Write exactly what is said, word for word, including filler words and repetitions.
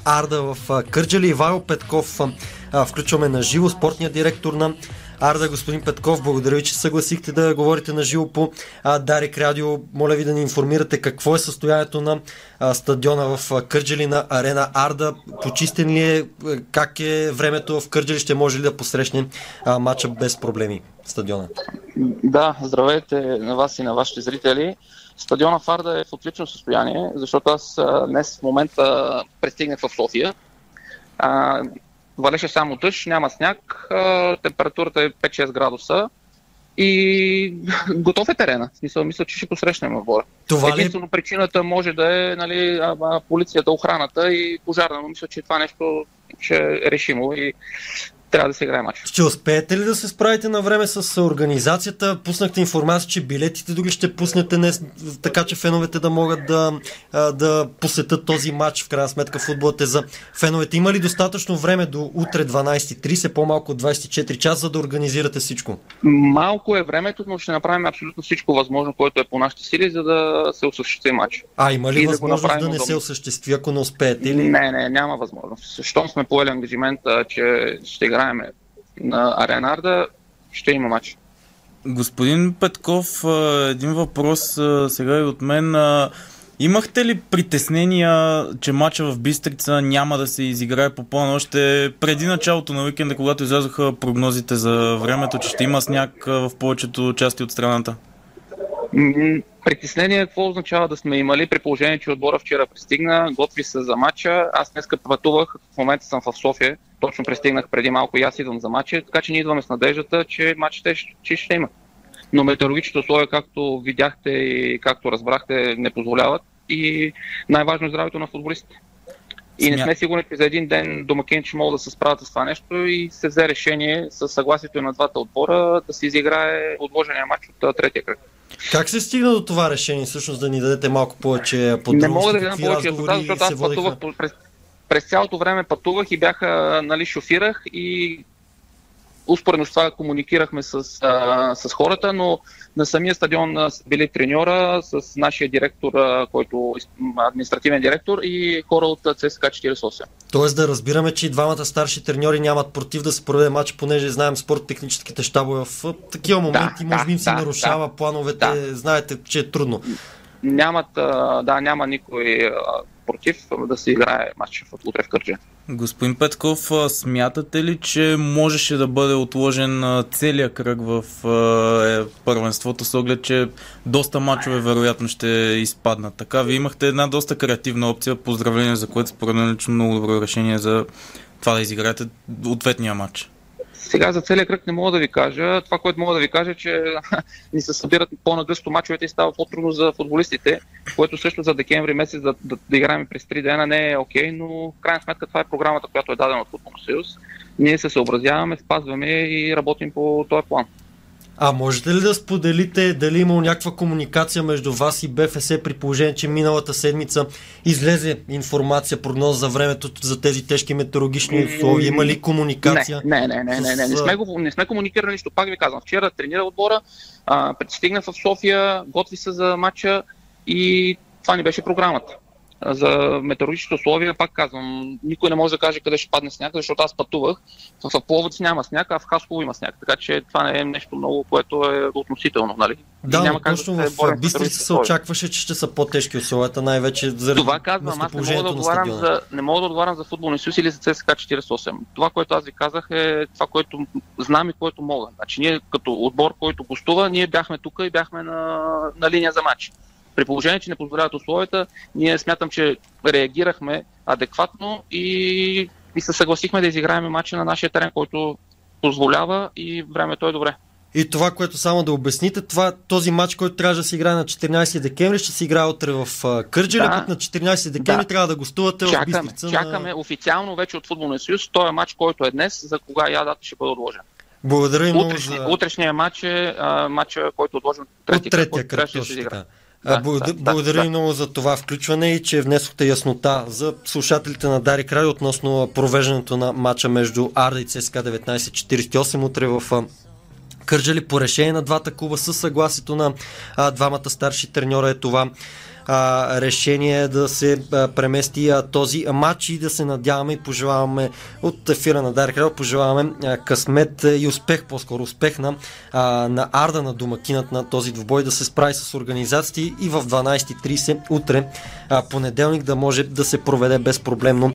Арда в а, Кърджали. Ивайло Петков а, включваме на живо, спортния директор на Арда. Господин Петков, благодаря ви, че съгласихте да говорите на живо по а, Дарик Радио. Моля ви да ни информирате какво е състоянието на а, стадиона в а, Кърджали, на арена Арда. Почистен ли е? Как е времето в Кърджали? Ще може ли да посрещне а, матча без проблеми стадиона? Да, здравейте на вас и на вашите зрители. Стадиона в Арда е в отлично състояние, защото аз а, днес в момента пристигнах в София. А, Валеше само дъжд, няма сняг, а, температурата е пет-шест градуса и готов е терена. В смисъл, мисля, че ще посрещнем в бора. Единствено ли... причината може да е, нали, полицията, охраната и пожарна, но мисля, че това нещо ще е решимо и трябва да се играе матч. Ще успеете ли да се справите на време с организацията? Пуснахте информация, че билетите дори ще пуснете днес, така че феновете да могат да, да посетят този матч. В крайна сметка футболът е за феновете. Има ли достатъчно време до утре дванайсет и трийсет, по-малко от двайсет и четири часа, за да организирате всичко? Малко е времето, но ще направим абсолютно всичко възможно, което е по нашите сили, за да се осъществи матч. А има ли и възможност да, да не се осъществи, ако не успеете? Или? Не, не, няма възможност. Щом сме поели ангажимента, че ще играем на арена Арда, ще има матч. Господин Петков, един въпрос сега и от мен. Имахте ли притеснения, че матча в Бистрица няма да се изиграе по план още преди началото на уикенда, когато излязоха прогнозите за времето, че ще има сняг в повечето части от страната? Притеснение какво означава да сме имали, при положение, че отбора вчера пристигна, готви се за матча. Аз днеска пътувах, в момента съм в София, точно пристигнах преди малко и аз идвам за матча, така че ние идваме с надеждата, че матчите ще, ще има. Но метеорологичните условия, както видяхте и както разбрахте, не позволяват и най-важно е здравето на футболистите. И не сме сигурни, че за един ден домакините ще могат да се справят с това нещо и се взе решение с съгласието на двата отбора да се изиграе отложения матч от третия кръг. Как се стигна до това решение, всъщност да ни дадете малко повече подробности? Не мога да ви дам повече, защото аз пътувах през, през цялото време пътувах и бях, нали, шофирах и успоредно с това комуникирахме с, а, с хората, но на самия стадион са били треньора с нашия директор, който административен директор и хора от ЦСКА четирийсет и осем. Тоест да разбираме, че и двамата старши треньори нямат против да се проведе матч, понеже знаем спорт-техническите щабове в такива моменти, да, може би да, се да, нарушава да, плановете, да. Знаете, че е трудно. Нямат, да, няма никой против да се играе матч в утре в Кърджали. Господин Петков, смятате ли, че можеше да бъде отложен целият кръг в е, първенството, с оглед, че доста мачове вероятно ще изпаднат? Така, вие имахте една доста креативна опция, поздравление за което според мен лично много добро решение за това да изиграете ответния матч. Сега за целият кръг не мога да ви кажа. Това, което мога да ви кажа, че ни се събират по-нагъсто мачовете и става по-трудно за футболистите, което също за декември месец да, да, да играем през три дена не е окей, но в крайна сметка това е програмата, която е дадена от Футболния съюз. Ние се съобразяваме, спазваме и работим по този план. А можете ли да споделите дали има някаква комуникация между вас и БФС, при положение, че миналата седмица излезе информация, прогноза за времето за тези тежки метеорологични условия? Има ли комуникация? Не, не, не, не, не, не, не, сме, го, не сме комуникирали нищо. Пак ви казвам, вчера тренира отбора, а, пристигна в София, готви се за матча и това ни беше програмата. За метеорологичните условия, пак казвам, никой не може да каже къде ще падне сняг, защото аз пътувах. В Пловдив няма сняг, а в Хасково има сняг. Така че това не е нещо много, което е относително, нали? Да, няма но точно да в Бистрица се очакваше, че ще са по-тежки условията, най-вече заради това казвам, аз не мога да отговарям за, не мога да отговарям за Футболния съюз или за ЦСКА четирийсет и осем. Това, което аз ви казах, е това, което знам и което мога. Значи ние като отбор, който гостува, ние бяхме тук и бяхме на, на линия за матч. При положение, че не позволяват условията, ние смятам, че реагирахме адекватно и, и се съгласихме да изиграем матча на нашия терен, който позволява и времето е добре. И това, което само да обясните, това, този матч, който трябва да се играе на четиринайсети декември, ще се играе утре в Кърджали, да, на четиринайсети декември да. Трябва да гостувате чакаме, в Бистрица. Чакаме на... официално вече от Футболния съюз, този матч, който е днес, за кога я дата ще бъде отложен. Благодаря и много Утрешния, за... Утрешния матч е а, матча, който е отложен от третия кръг. Да, благодаря да, благодаря да, много за това включване и че внесохте яснота за слушателите на Дарик Радио относно провеждането на матча между Арда и ЦСКА деветнайсет четирийсет и осем утре в Кърджали по решение на двата клуба със съгласието на а, двамата старши треньора е това. а, решение да се а, премести а, този матч и да се надяваме и пожелаваме от ефира на Дарик Радио, пожелаваме а, късмет и успех, по-скоро успех на, а, на Арда, на домакинът на този двубой, да се справи с организациите и в дванайсет и трийсет утре, а, понеделник, да може да се проведе безпроблемно